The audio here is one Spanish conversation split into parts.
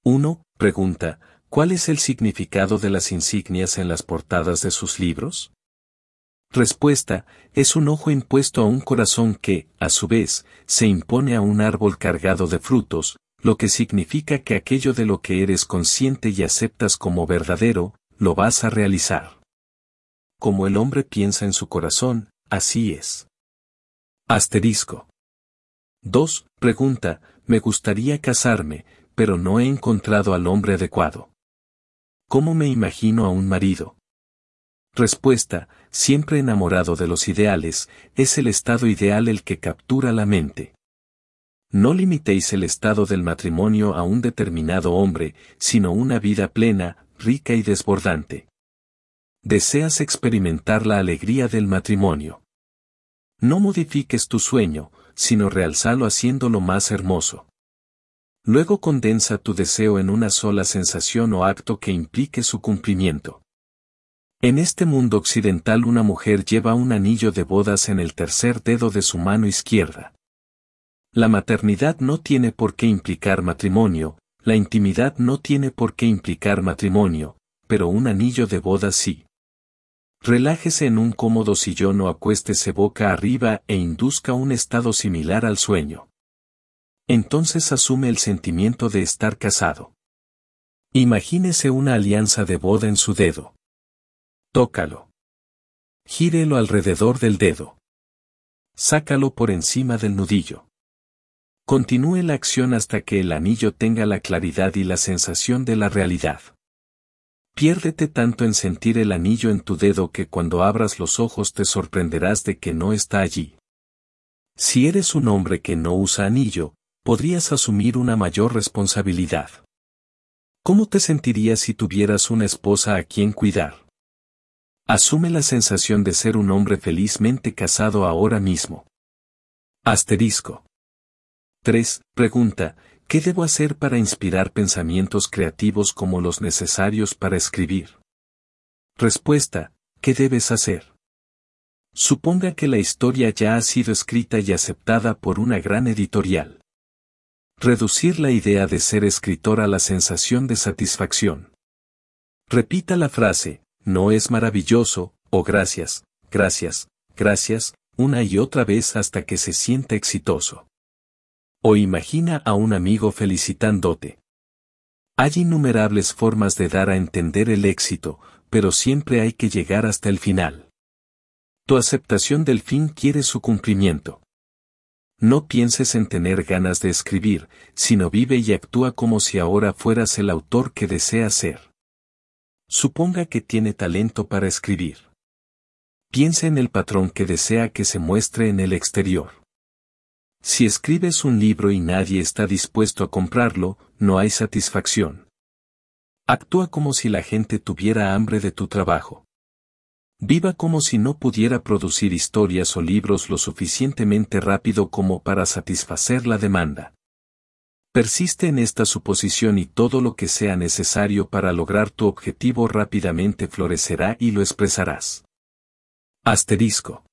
1. Pregunta, ¿cuál es el significado de las insignias en las portadas de sus libros? Respuesta, es un ojo impuesto a un corazón que, a su vez, se impone a un árbol cargado de frutos, lo que significa que aquello de lo que eres consciente y aceptas como verdadero, lo vas a realizar. Como el hombre piensa en su corazón, así es. Asterisco. 2. Pregunta, me gustaría casarme, pero no he encontrado al hombre adecuado. ¿Cómo me imagino a un marido? Respuesta, siempre enamorado de los ideales, es el estado ideal el que captura la mente. No limitéis el estado del matrimonio a un determinado hombre, sino una vida plena, rica y desbordante. Deseas experimentar la alegría del matrimonio. No modifiques tu sueño, sino realzalo haciéndolo más hermoso. Luego condensa tu deseo en una sola sensación o acto que implique su cumplimiento. En este mundo occidental una mujer lleva un anillo de bodas en el tercer dedo de su mano izquierda. La maternidad no tiene por qué implicar matrimonio, la intimidad no tiene por qué implicar matrimonio, pero un anillo de bodas sí. Relájese en un cómodo sillón o acuéstese boca arriba e induzca un estado similar al sueño. Entonces asume el sentimiento de estar casado. Imagínese una alianza de boda en su dedo. Tócalo. Gírelo alrededor del dedo. Sácalo por encima del nudillo. Continúe la acción hasta que el anillo tenga la claridad y la sensación de la realidad. Piérdete tanto en sentir el anillo en tu dedo que cuando abras los ojos te sorprenderás de que no está allí. Si eres un hombre que no usa anillo, podrías asumir una mayor responsabilidad. ¿Cómo te sentirías si tuvieras una esposa a quien cuidar? Asume la sensación de ser un hombre felizmente casado ahora mismo. Asterisco. 3. Pregunta, ¿qué debo hacer para inspirar pensamientos creativos como los necesarios para escribir? Respuesta, ¿qué debes hacer? Suponga que la historia ya ha sido escrita y aceptada por una gran editorial. Reducir la idea de ser escritor a la sensación de satisfacción. Repita la frase, no es maravilloso, o gracias, gracias, gracias, una y otra vez hasta que se sienta exitoso. O imagina a un amigo felicitándote. Hay innumerables formas de dar a entender el éxito, pero siempre hay que llegar hasta el final. Tu aceptación del fin quiere su cumplimiento. No pienses en tener ganas de escribir, sino vive y actúa como si ahora fueras el autor que deseas ser. Suponga que tiene talento para escribir. Piensa en el patrón que desea que se muestre en el exterior. Si escribes un libro y nadie está dispuesto a comprarlo, no hay satisfacción. Actúa como si la gente tuviera hambre de tu trabajo. Viva como si no pudiera producir historias o libros lo suficientemente rápido como para satisfacer la demanda. Persiste en esta suposición y todo lo que sea necesario para lograr tu objetivo rápidamente florecerá y lo expresarás. Asterisco.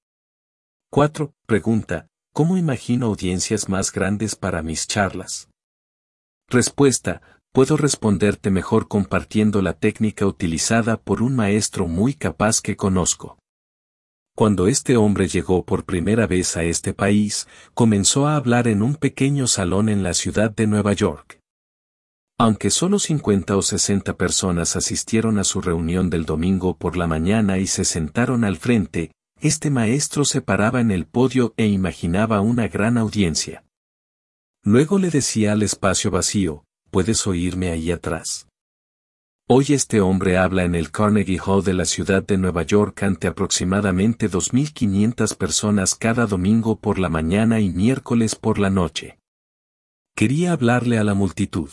4. Pregunta, ¿cómo imagino audiencias más grandes para mis charlas? Respuesta, puedo responderte mejor compartiendo la técnica utilizada por un maestro muy capaz que conozco. Cuando este hombre llegó por primera vez a este país, comenzó a hablar en un pequeño salón en la ciudad de Nueva York. Aunque solo 50 o 60 personas asistieron a su reunión del domingo por la mañana y se sentaron al frente, este maestro se paraba en el podio e imaginaba una gran audiencia. Luego le decía al espacio vacío, ¿puedes oírme ahí atrás? Hoy este hombre habla en el Carnegie Hall de la ciudad de Nueva York ante aproximadamente 2.500 personas cada domingo por la mañana y miércoles por la noche. Quería hablarle a la multitud.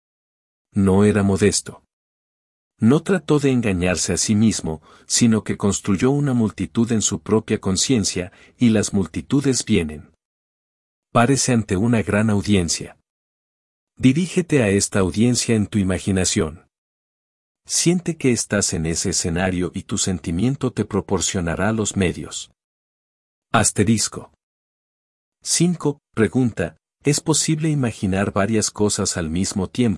No era modesto. No trató de engañarse a sí mismo, sino que construyó una multitud en su propia conciencia, y las multitudes vienen. Párese ante una gran audiencia. Dirígete a esta audiencia en tu imaginación. Siente que estás en ese escenario y tu sentimiento te proporcionará los medios. Asterisco. 5. Pregunta, ¿es posible imaginar varias cosas al mismo tiempo,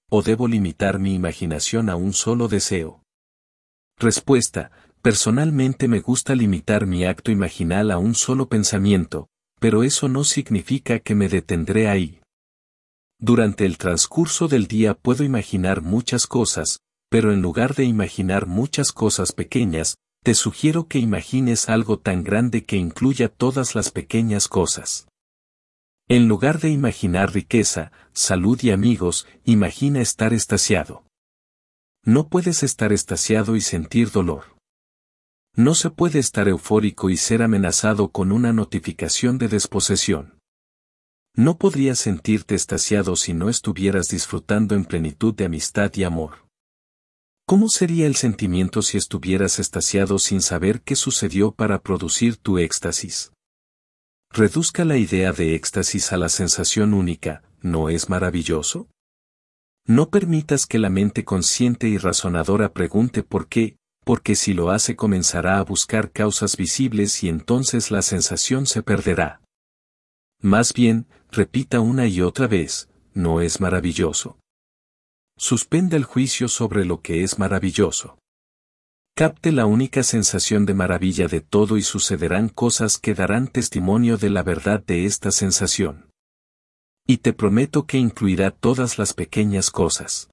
o debo limitar mi imaginación a un solo deseo? Respuesta: personalmente me gusta limitar mi acto imaginal a un solo pensamiento, pero eso no significa que me detendré ahí. Durante el transcurso del día puedo imaginar muchas cosas, pero en lugar de imaginar muchas cosas pequeñas, te sugiero que imagines algo tan grande que incluya todas las pequeñas cosas. En lugar de imaginar riqueza, salud y amigos, imagina estar extasiado. No puedes estar extasiado y sentir dolor. No se puede estar eufórico y ser amenazado con una notificación de desposesión. No podrías sentirte extasiado si no estuvieras disfrutando en plenitud de amistad y amor. ¿Cómo sería el sentimiento si estuvieras extasiado sin saber qué sucedió para producir tu éxtasis? Reduzca la idea de éxtasis a la sensación única, ¿no es maravilloso? No permitas que la mente consciente y razonadora pregunte por qué, porque si lo hace comenzará a buscar causas visibles y entonces la sensación se perderá. Más bien, repita una y otra vez, ¿no es maravilloso? Suspenda el juicio sobre lo que es maravilloso. Capte la única sensación de maravilla de todo y sucederán cosas que darán testimonio de la verdad de esta sensación. Y te prometo que incluirá todas las pequeñas cosas.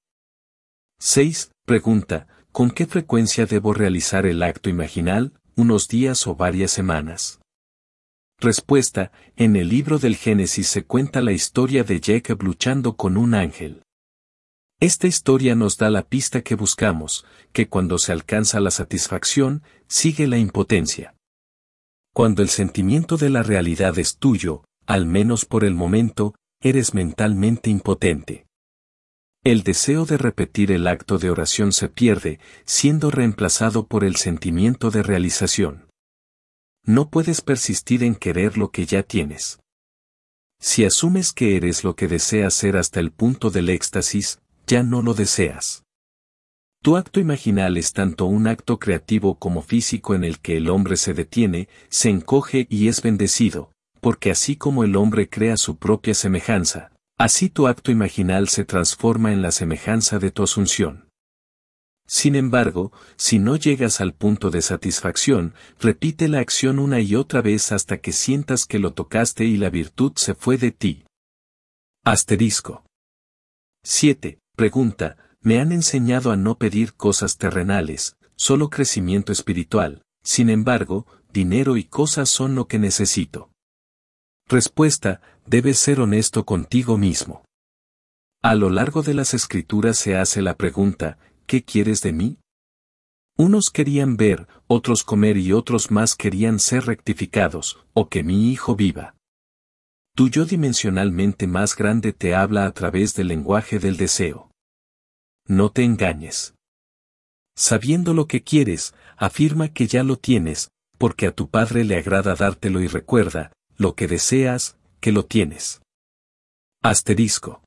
6. Pregunta: ¿con qué frecuencia debo realizar el acto imaginal, unos días o varias semanas? Respuesta: en el libro del Génesis se cuenta la historia de Jacob luchando con un ángel. Esta historia nos da la pista que buscamos, que cuando se alcanza la satisfacción, sigue la impotencia. Cuando el sentimiento de la realidad es tuyo, al menos por el momento, eres mentalmente impotente. El deseo de repetir el acto de oración se pierde, siendo reemplazado por el sentimiento de realización. No puedes persistir en querer lo que ya tienes. Si asumes que eres lo que deseas ser hasta el punto del éxtasis, ya no lo deseas. Tu acto imaginal es tanto un acto creativo como físico en el que el hombre se detiene, se encoge y es bendecido, porque así como el hombre crea su propia semejanza, así tu acto imaginal se transforma en la semejanza de tu asunción. Sin embargo, si no llegas al punto de satisfacción, repite la acción una y otra vez hasta que sientas que lo tocaste y la virtud se fue de ti. Asterisco. 7. Pregunta: me han enseñado a no pedir cosas terrenales, solo crecimiento espiritual, sin embargo, dinero y cosas son lo que necesito. Respuesta: debes ser honesto contigo mismo. A lo largo de las escrituras se hace la pregunta: ¿qué quieres de mí? Unos querían ver, otros comer y otros más querían ser rectificados, o que mi hijo viva. Tu yo dimensionalmente más grande te habla a través del lenguaje del deseo. No te engañes. Sabiendo lo que quieres, afirma que ya lo tienes, porque a tu Padre le agrada dártelo y recuerda, lo que deseas, que lo tienes. Asterisco.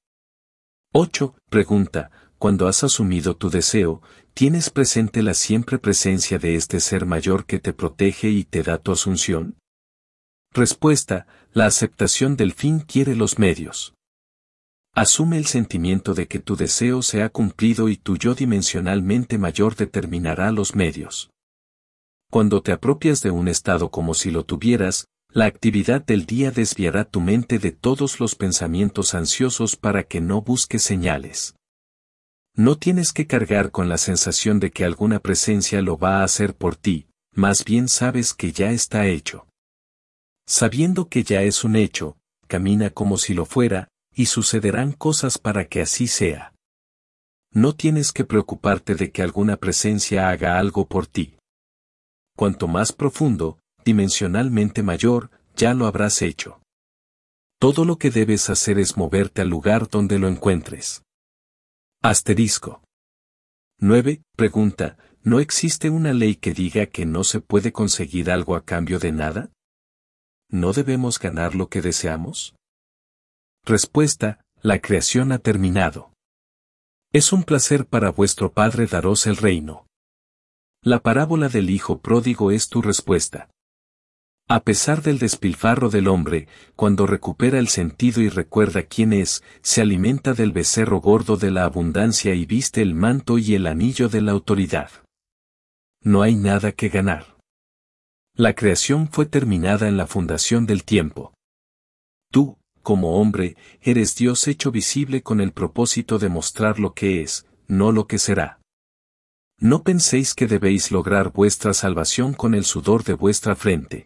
8. Pregunta: cuando has asumido tu deseo, ¿tienes presente la siempre presencia de este ser mayor que te protege y te da tu asunción? Respuesta: la aceptación del fin quiere los medios. Asume el sentimiento de que tu deseo se ha cumplido y tu yo dimensionalmente mayor determinará los medios. Cuando te apropias de un estado como si lo tuvieras, la actividad del día desviará tu mente de todos los pensamientos ansiosos para que no busques señales. No tienes que cargar con la sensación de que alguna presencia lo va a hacer por ti, más bien sabes que ya está hecho. Sabiendo que ya es un hecho, camina como si lo fuera, y sucederán cosas para que así sea. No tienes que preocuparte de que alguna presencia haga algo por ti. Cuanto más profundo, dimensionalmente mayor, ya lo habrás hecho. Todo lo que debes hacer es moverte al lugar donde lo encuentres. Asterisco. 9. Pregunta: ¿no existe una ley que diga que no se puede conseguir algo a cambio de nada? ¿No debemos ganar lo que deseamos? Respuesta: la creación ha terminado. Es un placer para vuestro Padre daros el reino. La parábola del Hijo Pródigo es tu respuesta. A pesar del despilfarro del hombre, cuando recupera el sentido y recuerda quién es, se alimenta del becerro gordo de la abundancia y viste el manto y el anillo de la autoridad. No hay nada que ganar. La creación fue terminada en la fundación del tiempo. Tú, como hombre, eres Dios hecho visible con el propósito de mostrar lo que es, no lo que será. No penséis que debéis lograr vuestra salvación con el sudor de vuestra frente.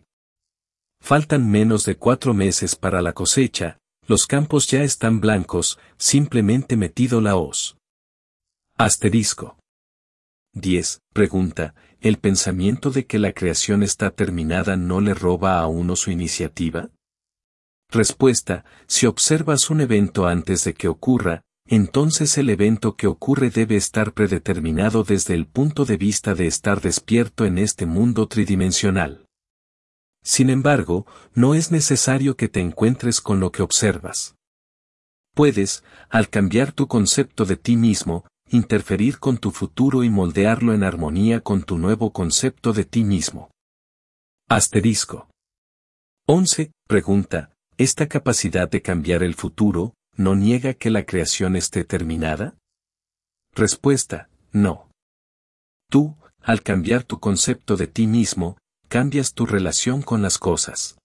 Faltan menos de 4 meses para la cosecha, los campos ya están blancos, simplemente metido la hoz. Asterisco. 10. Pregunta, ¿el pensamiento de que la creación está terminada no le roba a uno su iniciativa? Respuesta, si observas un evento antes de que ocurra, entonces el evento que ocurre debe estar predeterminado desde el punto de vista de estar despierto en este mundo tridimensional. Sin embargo, no es necesario que te encuentres con lo que observas. Puedes, al cambiar tu concepto de ti mismo, interferir con tu futuro y moldearlo en armonía con tu nuevo concepto de ti mismo. Asterisco. 11. Pregunta, ¿esta capacidad de cambiar el futuro, no niega que la creación esté terminada? Respuesta, no. Tú, al cambiar tu concepto de ti mismo, cambias tu relación con las cosas.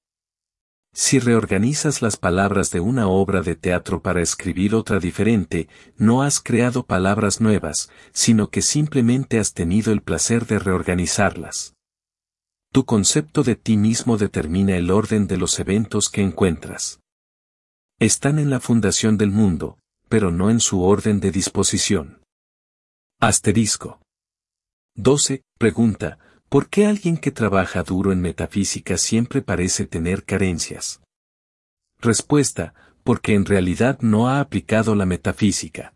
Si reorganizas las palabras de una obra de teatro para escribir otra diferente, no has creado palabras nuevas, sino que simplemente has tenido el placer de reorganizarlas. Tu concepto de ti mismo determina el orden de los eventos que encuentras. Están en la fundación del mundo, pero no en su orden de disposición. Asterisco. 12. Pregunta, ¿por qué alguien que trabaja duro en metafísica siempre parece tener carencias? Respuesta, porque en realidad no ha aplicado la metafísica.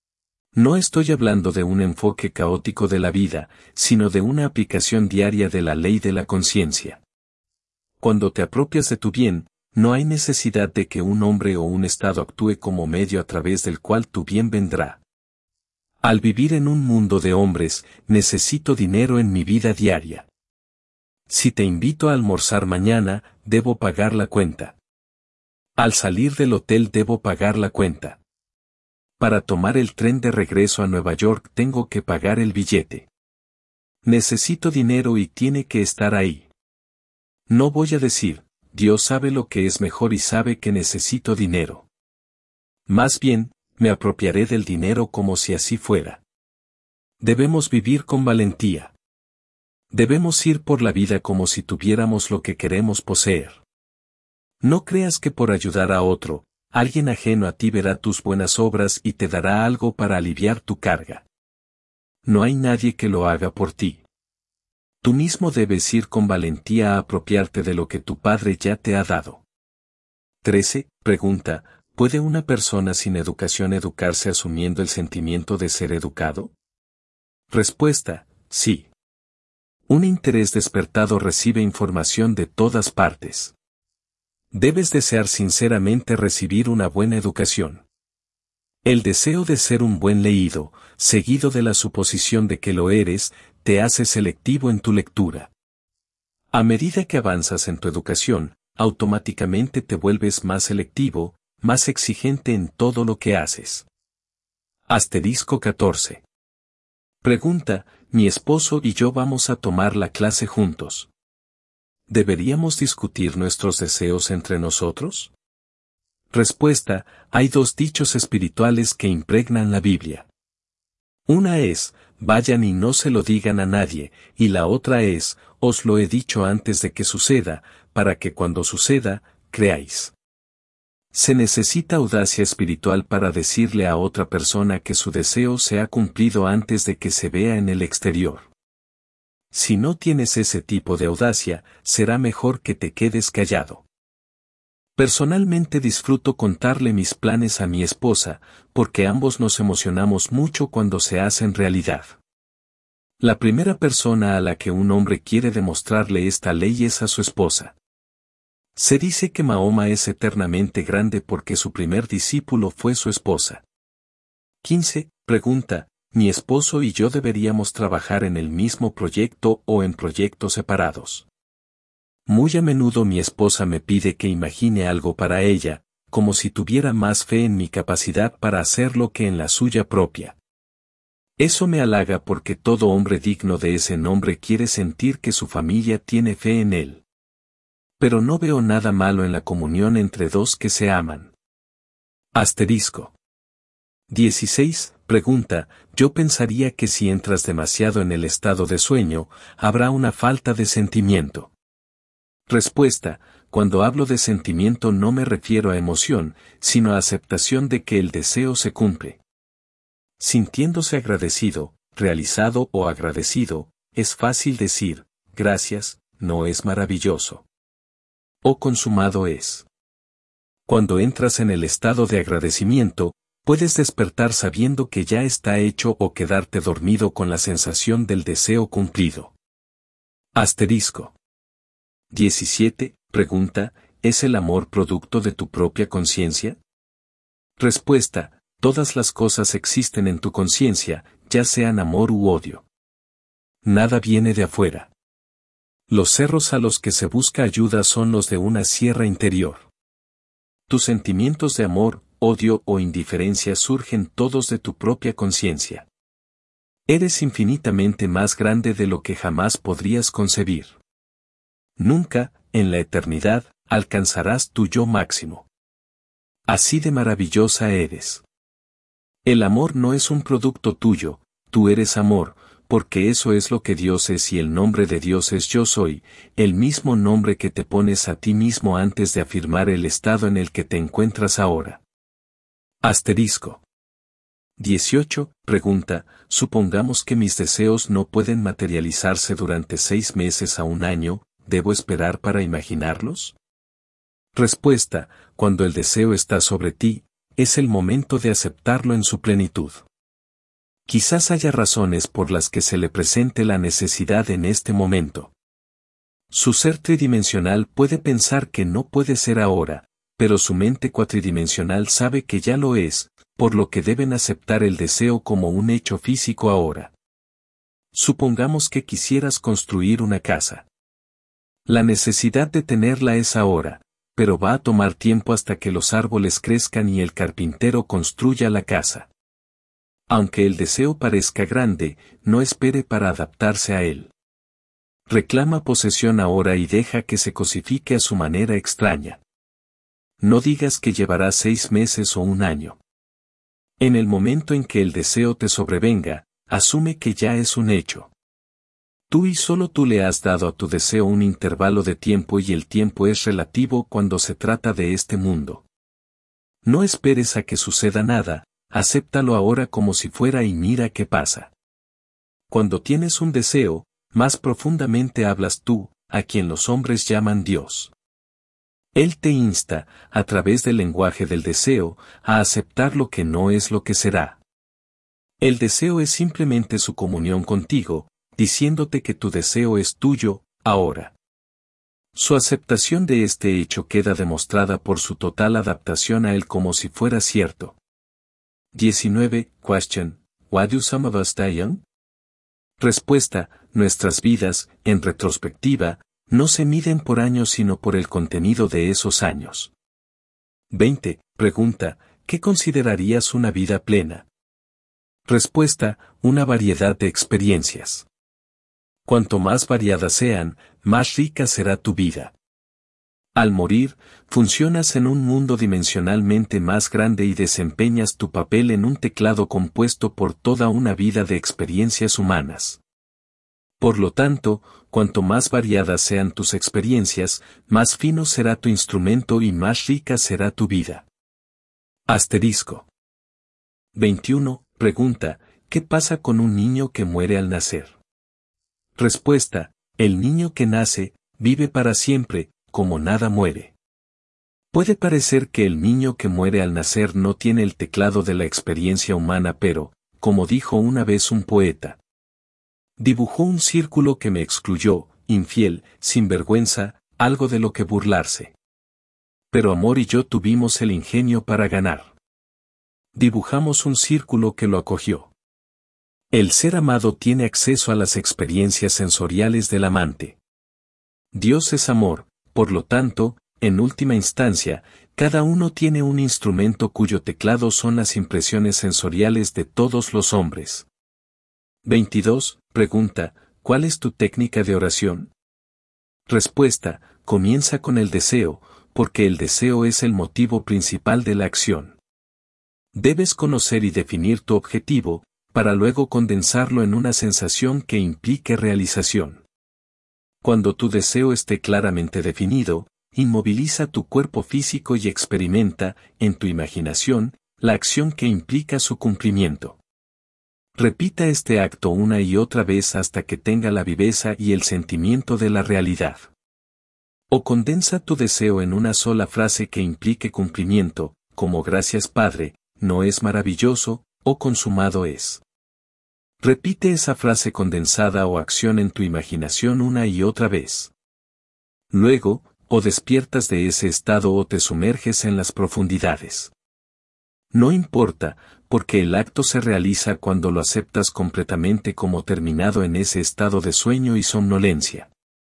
No estoy hablando de un enfoque caótico de la vida, sino de una aplicación diaria de la ley de la conciencia. Cuando te apropias de tu bien, no hay necesidad de que un hombre o un estado actúe como medio a través del cual tu bien vendrá. Al vivir en un mundo de hombres, necesito dinero en mi vida diaria. Si te invito a almorzar mañana, debo pagar la cuenta. Al salir del hotel debo pagar la cuenta. Para tomar el tren de regreso a Nueva York tengo que pagar el billete. Necesito dinero y tiene que estar ahí. No voy a decir, Dios sabe lo que es mejor y sabe que necesito dinero. Más bien, me apropiaré del dinero como si así fuera. Debemos vivir con valentía. Debemos ir por la vida como si tuviéramos lo que queremos poseer. No creas que por ayudar a otro, alguien ajeno a ti verá tus buenas obras y te dará algo para aliviar tu carga. No hay nadie que lo haga por ti. Tú mismo debes ir con valentía a apropiarte de lo que tu Padre ya te ha dado. 13. Pregunta, ¿puede una persona sin educación educarse asumiendo el sentimiento de ser educado? Respuesta, sí. Un interés despertado recibe información de todas partes. Debes desear sinceramente recibir una buena educación. El deseo de ser un buen leído, seguido de la suposición de que lo eres, te hace selectivo en tu lectura. A medida que avanzas en tu educación, automáticamente te vuelves más selectivo, más exigente en todo lo que haces. Asterisco 14. Pregunta, mi esposo y yo vamos a tomar la clase juntos. ¿Deberíamos discutir nuestros deseos entre nosotros? Respuesta, hay 2 dichos espirituales que impregnan la Biblia. Una es, vayan y no se lo digan a nadie, y la otra es, os lo he dicho antes de que suceda, para que cuando suceda, creáis. Se necesita audacia espiritual para decirle a otra persona que su deseo se ha cumplido antes de que se vea en el exterior. Si no tienes ese tipo de audacia, será mejor que te quedes callado. Personalmente disfruto contarle mis planes a mi esposa, porque ambos nos emocionamos mucho cuando se hacen realidad. La primera persona a la que un hombre quiere demostrarle esta ley es a su esposa. Se dice que Mahoma es eternamente grande porque su primer discípulo fue su esposa. 15. Pregunta, ¿mi esposo y yo deberíamos trabajar en el mismo proyecto o en proyectos separados? Muy a menudo mi esposa me pide que imagine algo para ella, como si tuviera más fe en mi capacidad para hacerlo que en la suya propia. Eso me halaga porque todo hombre digno de ese nombre quiere sentir que su familia tiene fe en él. Pero no veo nada malo en la comunión entre dos que se aman. Asterisco. 16. Pregunta, yo pensaría que si entras demasiado en el estado de sueño, habrá una falta de sentimiento. Respuesta, cuando hablo de sentimiento no me refiero a emoción, sino a aceptación de que el deseo se cumple. Sintiéndose agradecido, realizado o agradecido, es fácil decir, gracias, no es maravilloso. O consumado es. Cuando entras en el estado de agradecimiento, puedes despertar sabiendo que ya está hecho o quedarte dormido con la sensación del deseo cumplido. Asterisco. 17. Pregunta, ¿es el amor producto de tu propia conciencia? Respuesta, todas las cosas existen en tu conciencia, ya sean amor u odio. Nada viene de afuera. Los cerros a los que se busca ayuda son los de una sierra interior. Tus sentimientos de amor, odio o indiferencia surgen todos de tu propia conciencia. Eres infinitamente más grande de lo que jamás podrías concebir. Nunca, en la eternidad, alcanzarás tu yo máximo. Así de maravillosa eres. El amor no es un producto tuyo, tú eres amor, porque eso es lo que Dios es y el nombre de Dios es yo soy, el mismo nombre que te pones a ti mismo antes de afirmar el estado en el que te encuentras ahora. Asterisco. 18. Pregunta, supongamos que mis deseos no pueden materializarse durante 6 meses a un año, ¿debo esperar para imaginarlos? Respuesta, cuando el deseo está sobre ti, es el momento de aceptarlo en su plenitud. Quizás haya razones por las que se le presente la necesidad en este momento. Su ser tridimensional puede pensar que no puede ser ahora, pero su mente cuatridimensional sabe que ya lo es, por lo que deben aceptar el deseo como un hecho físico ahora. Supongamos que quisieras construir una casa. La necesidad de tenerla es ahora, pero va a tomar tiempo hasta que los árboles crezcan y el carpintero construya la casa. Aunque el deseo parezca grande, no espere para adaptarse a él. Reclama posesión ahora y deja que se cosifique a su manera extraña. No digas que llevará 6 meses o un año. En el momento en que el deseo te sobrevenga, asume que ya es un hecho. Tú y solo tú le has dado a tu deseo un intervalo de tiempo y el tiempo es relativo cuando se trata de este mundo. No esperes a que suceda nada, acéptalo ahora como si fuera y mira qué pasa. Cuando tienes un deseo, más profundamente hablas tú, a quien los hombres llaman Dios. Él te insta, a través del lenguaje del deseo, a aceptar lo que no es lo que será. El deseo es simplemente su comunión contigo, diciéndote que tu deseo es tuyo, ahora. Su aceptación de este hecho queda demostrada por su total adaptación a él como si fuera cierto. 19. Question. Why do some of us die young? Respuesta. Nuestras vidas, en retrospectiva, no se miden por años sino por el contenido de esos años. 20. Pregunta. ¿Qué considerarías una vida plena? Respuesta. Una variedad de experiencias. Cuanto más variadas sean, más rica será tu vida. Al morir, funcionas en un mundo dimensionalmente más grande y desempeñas tu papel en un teclado compuesto por toda una vida de experiencias humanas. Por lo tanto, cuanto más variadas sean tus experiencias, más fino será tu instrumento y más rica será tu vida. Asterisco. 21. Pregunta, ¿qué pasa con un niño que muere al nacer? Respuesta, el niño que nace, vive para siempre, como nada muere. Puede parecer que el niño que muere al nacer no tiene el teclado de la experiencia humana pero, como dijo una vez un poeta, dibujó un círculo que me excluyó, infiel, sin vergüenza, algo de lo que burlarse. Pero amor y yo tuvimos el ingenio para ganar. Dibujamos un círculo que lo acogió. El ser amado tiene acceso a las experiencias sensoriales del amante. Dios es amor, por lo tanto, en última instancia, cada uno tiene un instrumento cuyo teclado son las impresiones sensoriales de todos los hombres. 22. Pregunta, ¿cuál es tu técnica de oración? Respuesta, comienza con el deseo, porque el deseo es el motivo principal de la acción. Debes conocer y definir tu objetivo, para luego condensarlo en una sensación que implique realización. Cuando tu deseo esté claramente definido, inmoviliza tu cuerpo físico y experimenta, en tu imaginación, la acción que implica su cumplimiento. Repita este acto una y otra vez hasta que tenga la viveza y el sentimiento de la realidad. O condensa tu deseo en una sola frase que implique cumplimiento, como gracias Padre, no es maravilloso, o consumado es. Repite esa frase condensada o acción en tu imaginación una y otra vez. Luego, o despiertas de ese estado o te sumerges en las profundidades. No importa, porque el acto se realiza cuando lo aceptas completamente como terminado en ese estado de sueño y somnolencia.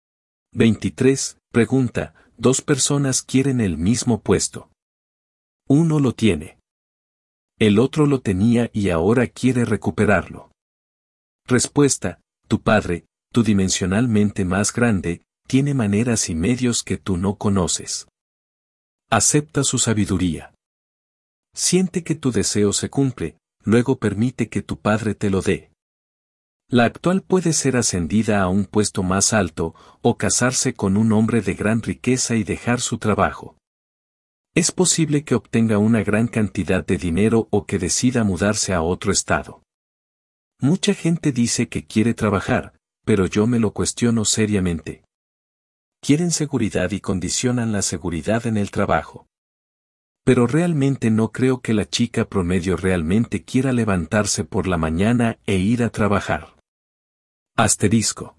23. Pregunta, dos personas quieren el mismo puesto. Uno lo tiene. El otro lo tenía y ahora quiere recuperarlo. Respuesta, tu padre, tu dimensionalmente más grande, tiene maneras y medios que tú no conoces. Acepta su sabiduría. Siente que tu deseo se cumple, luego permite que tu padre te lo dé. La actual puede ser ascendida a un puesto más alto, o casarse con un hombre de gran riqueza y dejar su trabajo. Es posible que obtenga una gran cantidad de dinero o que decida mudarse a otro estado. Mucha gente dice que quiere trabajar, pero yo me lo cuestiono seriamente. Quieren seguridad y condicionan la seguridad en el trabajo. Pero realmente no creo que la chica promedio realmente quiera levantarse por la mañana e ir a trabajar. Asterisco.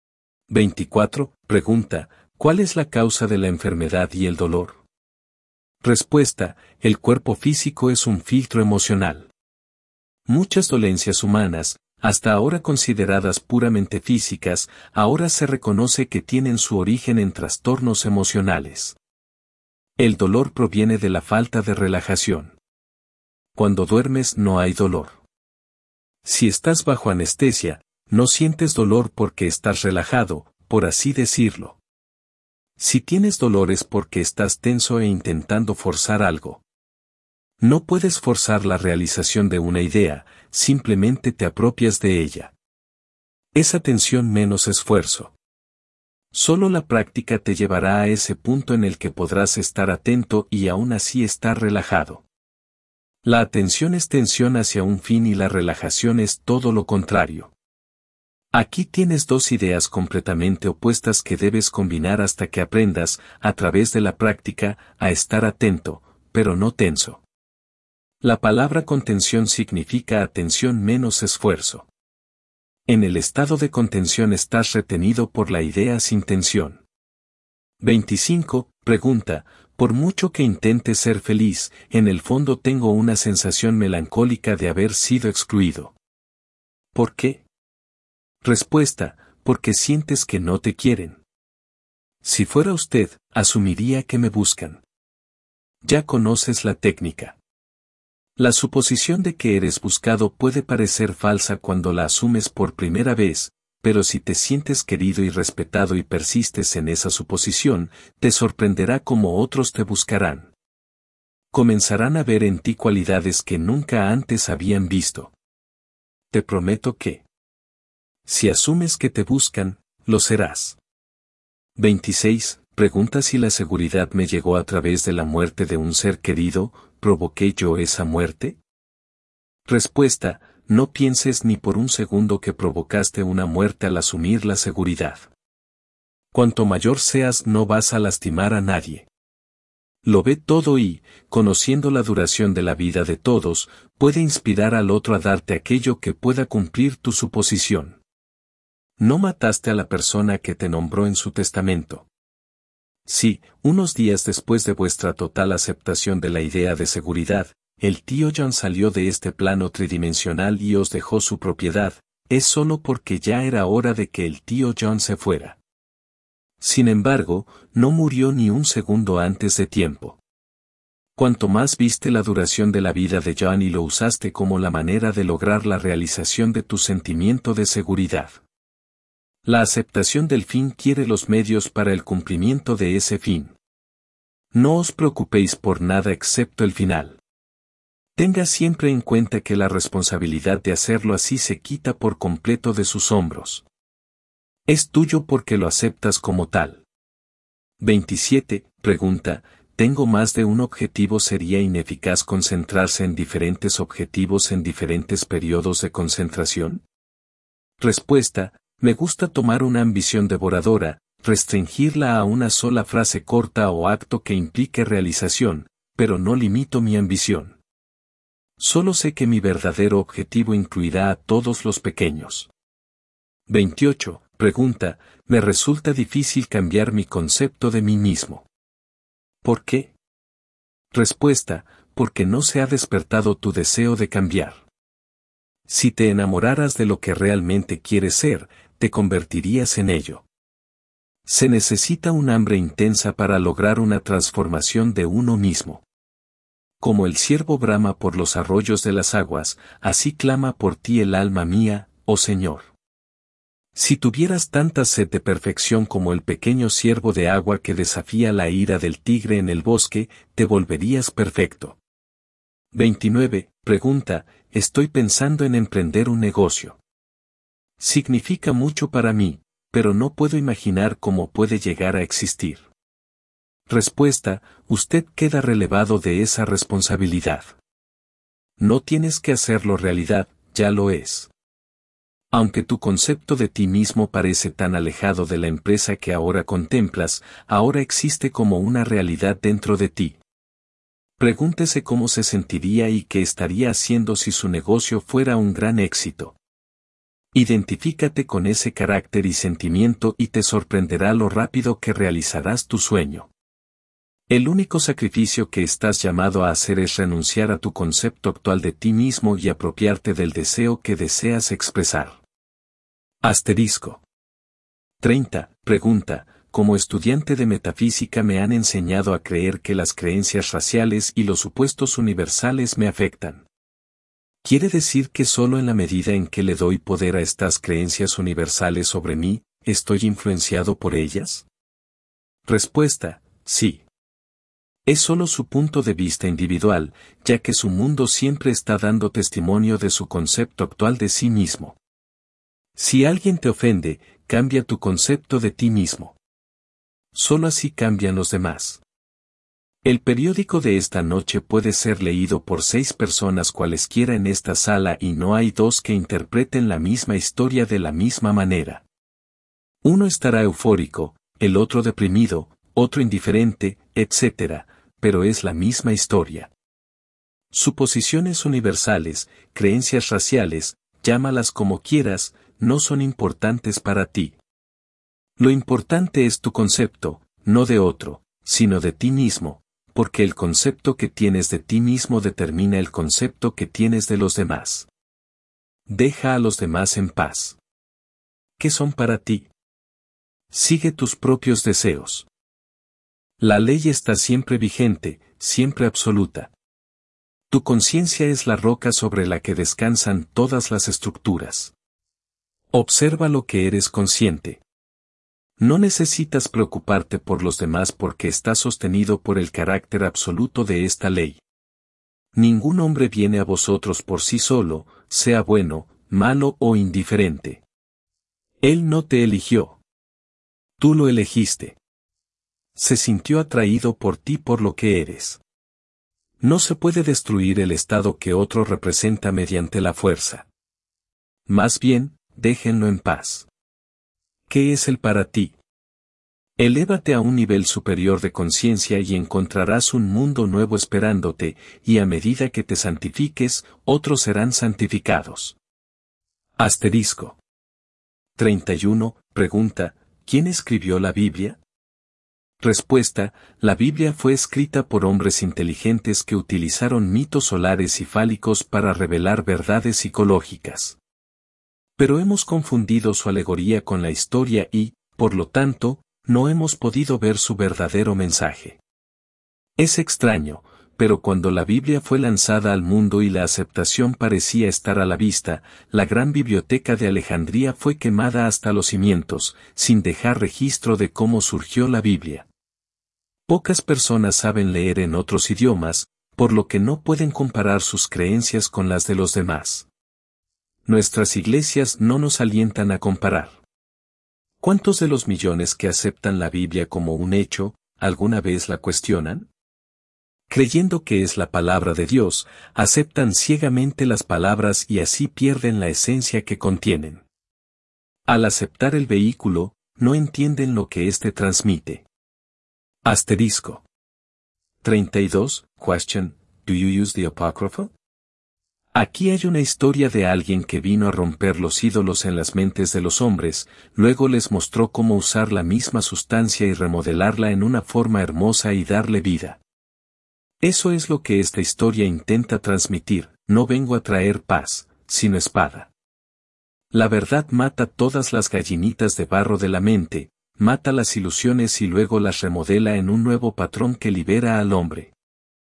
24. Pregunta, ¿cuál es la causa de la enfermedad y el dolor? Respuesta, el cuerpo físico es un filtro emocional. Muchas dolencias humanas, hasta ahora consideradas puramente físicas, ahora se reconoce que tienen su origen en trastornos emocionales. El dolor proviene de la falta de relajación. Cuando duermes no hay dolor. Si estás bajo anestesia, no sientes dolor porque estás relajado, por así decirlo. Si tienes dolor es porque estás tenso e intentando forzar algo. No puedes forzar la realización de una idea, simplemente te apropias de ella. Es atención menos esfuerzo. Solo la práctica te llevará a ese punto en el que podrás estar atento y aún así estar relajado. La atención es tensión hacia un fin y la relajación es todo lo contrario. Aquí tienes dos ideas completamente opuestas que debes combinar hasta que aprendas, a través de la práctica, a estar atento, pero no tenso. La palabra contención significa atención menos esfuerzo. En el estado de contención estás retenido por la idea sin tensión. 25. Pregunta, por mucho que intente ser feliz, en el fondo tengo una sensación melancólica de haber sido excluido. ¿Por qué? Respuesta, porque sientes que no te quieren. Si fuera usted, asumiría que me buscan. Ya conoces la técnica. La suposición de que eres buscado puede parecer falsa cuando la asumes por primera vez, pero si te sientes querido y respetado y persistes en esa suposición, te sorprenderá cómo otros te buscarán. Comenzarán a ver en ti cualidades que nunca antes habían visto. Te prometo que, si asumes que te buscan, lo serás. 26. Pregunta si la seguridad me llegó a través de la muerte de un ser querido, ¿provoqué yo esa muerte? Respuesta, no pienses ni por un segundo que provocaste una muerte al asumir la seguridad. Cuanto mayor seas no vas a lastimar a nadie. Lo ve todo y, conociendo la duración de la vida de todos, puede inspirar al otro a darte aquello que pueda cumplir tu suposición. No mataste a la persona que te nombró en su testamento. Sí, unos días después de vuestra total aceptación de la idea de seguridad, el tío John salió de este plano tridimensional y os dejó su propiedad, es solo porque ya era hora de que el tío John se fuera. Sin embargo, no murió ni un segundo antes de tiempo. Cuanto más viste la duración de la vida de John y lo usaste como la manera de lograr la realización de tu sentimiento de seguridad. La aceptación del fin quiere los medios para el cumplimiento de ese fin. No os preocupéis por nada excepto el final. Tenga siempre en cuenta que la responsabilidad de hacerlo así se quita por completo de sus hombros. Es tuyo porque lo aceptas como tal. 27. Pregunta: ¿tengo más de un objetivo? ¿Sería ineficaz concentrarse en diferentes objetivos en diferentes periodos de concentración? Respuesta: me gusta tomar una ambición devoradora, restringirla a una sola frase corta o acto que implique realización, pero no limito mi ambición. Solo sé que mi verdadero objetivo incluirá a todos los pequeños. 28. Pregunta: me resulta difícil cambiar mi concepto de mí mismo. ¿Por qué? Respuesta: porque no se ha despertado tu deseo de cambiar. Si te enamoraras de lo que realmente quieres ser, te convertirías en ello. Se necesita un hambre intensa para lograr una transformación de uno mismo. Como el ciervo brama por los arroyos de las aguas, así clama por ti el alma mía, oh Señor. Si tuvieras tanta sed de perfección como el pequeño ciervo de agua que desafía la ira del tigre en el bosque, te volverías perfecto. 29. Pregunta: estoy pensando en emprender un negocio. Significa mucho para mí, pero no puedo imaginar cómo puede llegar a existir. Respuesta: usted queda relevado de esa responsabilidad. No tienes que hacerlo realidad, ya lo es. Aunque tu concepto de ti mismo parece tan alejado de la empresa que ahora contemplas, ahora existe como una realidad dentro de ti. Pregúntese cómo se sentiría y qué estaría haciendo si su negocio fuera un gran éxito. Identifícate con ese carácter y sentimiento y te sorprenderá lo rápido que realizarás tu sueño. El único sacrificio que estás llamado a hacer es renunciar a tu concepto actual de ti mismo y apropiarte del deseo que deseas expresar. Asterisco. 30. Pregunta: como estudiante de metafísica me han enseñado a creer que las creencias raciales y los supuestos universales me afectan. ¿Quiere decir que solo en la medida en que le doy poder a estas creencias universales sobre mí, estoy influenciado por ellas? Respuesta: sí. Es solo su punto de vista individual, ya que su mundo siempre está dando testimonio de su concepto actual de sí mismo. Si alguien te ofende, cambia tu concepto de ti mismo. Solo así cambian los demás. El periódico de esta noche puede ser leído por 6 personas cualesquiera en esta sala y no hay 2 que interpreten la misma historia de la misma manera. Uno estará eufórico, el otro deprimido, otro indiferente, etc., pero es la misma historia. Suposiciones universales, creencias raciales, llámalas como quieras, no son importantes para ti. Lo importante es tu concepto, no de otro, sino de ti mismo, porque el concepto que tienes de ti mismo determina el concepto que tienes de los demás. Deja a los demás en paz. ¿Qué son para ti? Sigue tus propios deseos. La ley está siempre vigente, siempre absoluta. Tu conciencia es la roca sobre la que descansan todas las estructuras. Observa lo que eres consciente. No necesitas preocuparte por los demás porque está sostenido por el carácter absoluto de esta ley. Ningún hombre viene a vosotros por sí solo, sea bueno, malo o indiferente. Él no te eligió. Tú lo elegiste. Se sintió atraído por ti por lo que eres. No se puede destruir el estado que otro representa mediante la fuerza. Más bien, déjenlo en paz. ¿Qué es el para ti? Elévate a un nivel superior de conciencia y encontrarás un mundo nuevo esperándote, y a medida que te santifiques, otros serán santificados. Asterisco. 31. Pregunta: ¿quién escribió la Biblia? Respuesta: la Biblia fue escrita por hombres inteligentes que utilizaron mitos solares y fálicos para revelar verdades psicológicas. Pero hemos confundido su alegoría con la historia y, por lo tanto, no hemos podido ver su verdadero mensaje. Es extraño, pero cuando la Biblia fue lanzada al mundo y la aceptación parecía estar a la vista, la gran biblioteca de Alejandría fue quemada hasta los cimientos, sin dejar registro de cómo surgió la Biblia. Pocas personas saben leer en otros idiomas, por lo que no pueden comparar sus creencias con las de los demás. Nuestras iglesias no nos alientan a comparar. ¿Cuántos de los millones que aceptan la Biblia como un hecho, alguna vez la cuestionan? Creyendo que es la palabra de Dios, aceptan ciegamente las palabras y así pierden la esencia que contienen. Al aceptar el vehículo, no entienden lo que éste transmite. Asterisco. 32. Question: Do you use the Apocrypha? Aquí hay una historia de alguien que vino a romper los ídolos en las mentes de los hombres, luego les mostró cómo usar la misma sustancia y remodelarla en una forma hermosa y darle vida. Eso es lo que esta historia intenta transmitir: no vengo a traer paz, sino espada. La verdad mata todas las gallinitas de barro de la mente, mata las ilusiones y luego las remodela en un nuevo patrón que libera al hombre.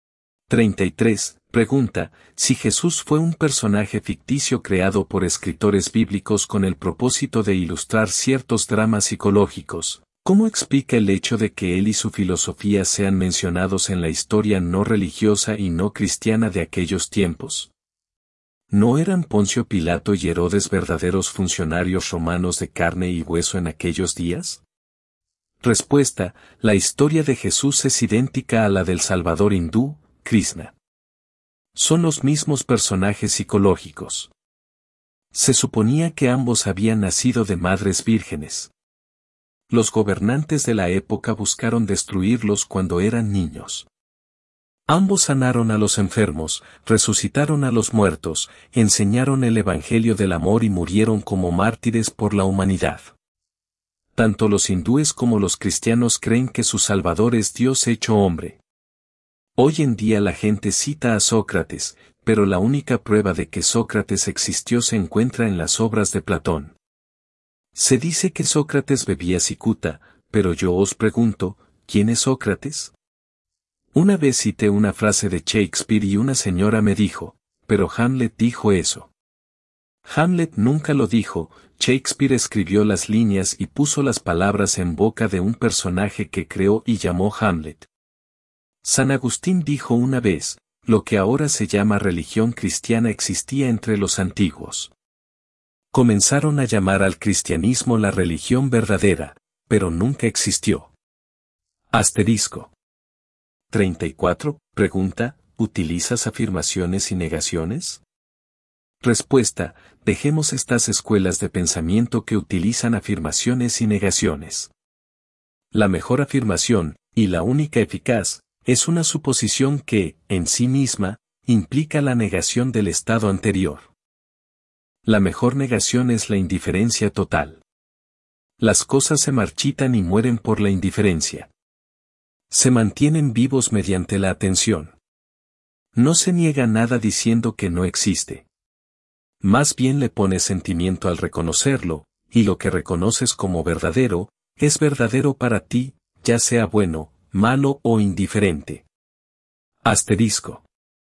33. Pregunta: si Jesús fue un personaje ficticio creado por escritores bíblicos con el propósito de ilustrar ciertos dramas psicológicos, ¿cómo explica el hecho de que él y su filosofía sean mencionados en la historia no religiosa y no cristiana de aquellos tiempos? ¿No eran Poncio Pilato y Herodes verdaderos funcionarios romanos de carne y hueso en aquellos días? Respuesta: la historia de Jesús es idéntica a la del Salvador hindú, Krishna. Son los mismos personajes psicológicos. Se suponía que ambos habían nacido de madres vírgenes. Los gobernantes de la época buscaron destruirlos cuando eran niños. Ambos sanaron a los enfermos, resucitaron a los muertos, enseñaron el Evangelio del amor y murieron como mártires por la humanidad. Tanto los hindúes como los cristianos creen que su Salvador es Dios hecho hombre. Hoy en día la gente cita a Sócrates, pero la única prueba de que Sócrates existió se encuentra en las obras de Platón. Se dice que Sócrates bebía cicuta, pero yo os pregunto, ¿quién es Sócrates? Una vez cité una frase de Shakespeare y una señora me dijo, pero Hamlet dijo eso. Hamlet nunca lo dijo, Shakespeare escribió las líneas y puso las palabras en boca de un personaje que creó y llamó Hamlet. San Agustín dijo una vez, lo que ahora se llama religión cristiana existía entre los antiguos. Comenzaron a llamar al cristianismo la religión verdadera, pero nunca existió. Asterisco. 34. Pregunta: ¿utilizas afirmaciones y negaciones? Respuesta: dejemos estas escuelas de pensamiento que utilizan afirmaciones y negaciones. La mejor afirmación, y la única eficaz, es una suposición que, en sí misma, implica la negación del estado anterior. La mejor negación es la indiferencia total. Las cosas se marchitan y mueren por la indiferencia. Se mantienen vivos mediante la atención. No se niega nada diciendo que no existe. Más bien le pones sentimiento al reconocerlo, y lo que reconoces como verdadero, es verdadero para ti, ya sea bueno, malo o indiferente. Asterisco.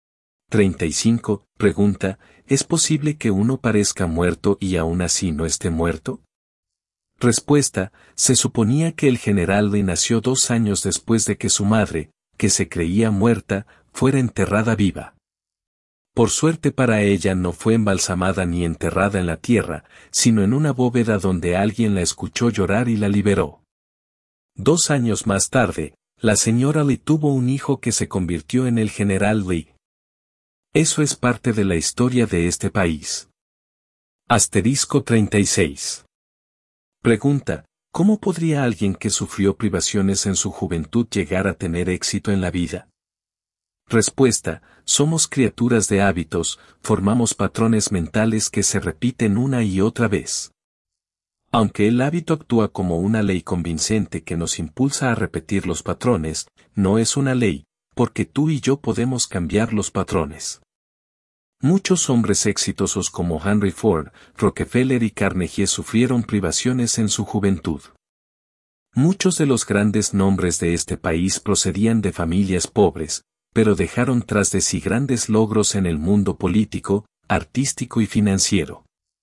35. Pregunta: ¿es posible que uno parezca muerto y aún así no esté muerto? Respuesta: se suponía que el general Lee nació 2 años después de que su madre, que se creía muerta, fuera enterrada viva. Por suerte para ella no fue embalsamada ni enterrada en la tierra, sino en una bóveda donde alguien la escuchó llorar y la liberó. 2 años más tarde, la señora Lee tuvo un hijo que se convirtió en el general Lee. Eso es parte de la historia de este país. Asterisco 36. Pregunta: ¿cómo podría alguien que sufrió privaciones en su juventud llegar a tener éxito en la vida? Respuesta: somos criaturas de hábitos, formamos patrones mentales que se repiten una y otra vez. Aunque el hábito actúa como una ley convincente que nos impulsa a repetir los patrones, no es una ley, porque tú y yo podemos cambiar los patrones. Muchos hombres exitosos como Henry Ford, Rockefeller y Carnegie sufrieron privaciones en su juventud. Muchos de los grandes nombres de este país procedían de familias pobres, pero dejaron tras de sí grandes logros en el mundo político, artístico y financiero.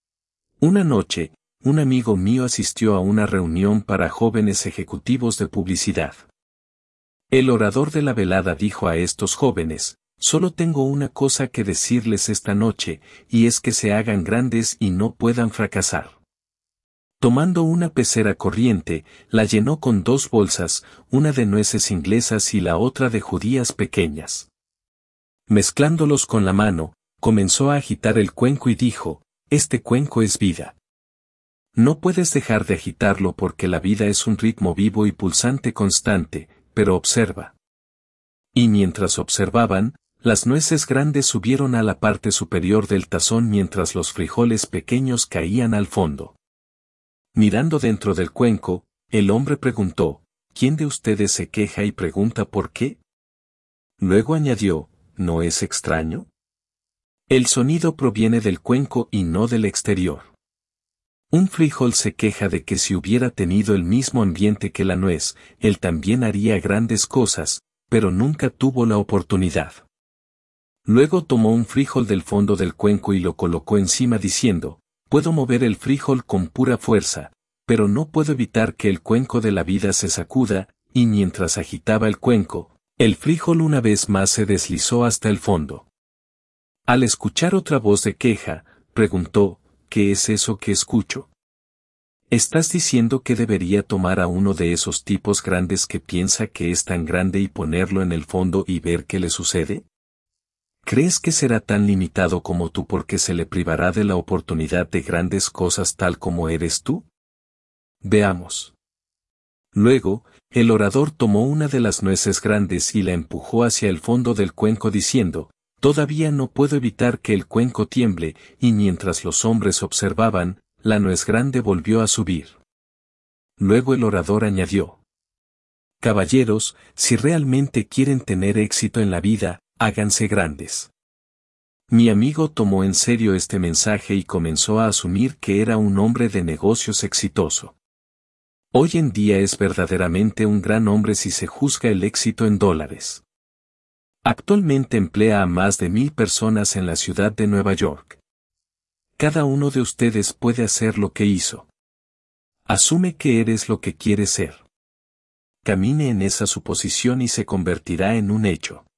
Una noche, un amigo mío asistió a una reunión para jóvenes ejecutivos de publicidad. El orador de la velada dijo a estos jóvenes: solo tengo una cosa que decirles esta noche, y es que se hagan grandes y no puedan fracasar. Tomando una pecera corriente, la llenó con 2 bolsas, una de nueces inglesas y la otra de judías pequeñas. Mezclándolos con la mano, comenzó a agitar el cuenco y dijo: este cuenco es vida. No puedes dejar de agitarlo porque la vida es un ritmo vivo y pulsante constante, pero observa. Y mientras observaban, las nueces grandes subieron a la parte superior del tazón mientras los frijoles pequeños caían al fondo. Mirando dentro del cuenco, el hombre preguntó: ¿quién de ustedes se queja y pregunta por qué? Luego añadió: ¿no es extraño? El sonido proviene del cuenco y no del exterior. Un frijol se queja de que si hubiera tenido el mismo ambiente que la nuez, él también haría grandes cosas, pero nunca tuvo la oportunidad. Luego tomó un frijol del fondo del cuenco y lo colocó encima diciendo: puedo mover el frijol con pura fuerza, pero no puedo evitar que el cuenco de la vida se sacuda, y mientras agitaba el cuenco, el frijol una vez más se deslizó hasta el fondo. Al escuchar otra voz de queja, preguntó: ¿qué es eso que escucho? ¿Estás diciendo que debería tomar a uno de esos tipos grandes que piensa que es tan grande y ponerlo en el fondo y ver qué le sucede? ¿Crees que será tan limitado como tú porque se le privará de la oportunidad de grandes cosas tal como eres tú? Veamos. Luego, el orador tomó una de las nueces grandes y la empujó hacia el fondo del cuenco diciendo: todavía no puedo evitar que el cuenco tiemble, y mientras los hombres observaban, la nuez grande volvió a subir. Luego el orador añadió: caballeros, si realmente quieren tener éxito en la vida, háganse grandes. Mi amigo tomó en serio este mensaje y comenzó a asumir que era un hombre de negocios exitoso. Hoy en día es verdaderamente un gran hombre si se juzga el éxito en dólares. Actualmente emplea a más de 1000 personas en la ciudad de Nueva York. Cada uno de ustedes puede hacer lo que hizo. Asume que eres lo que quieres ser. Camine en esa suposición y se convertirá en un hecho.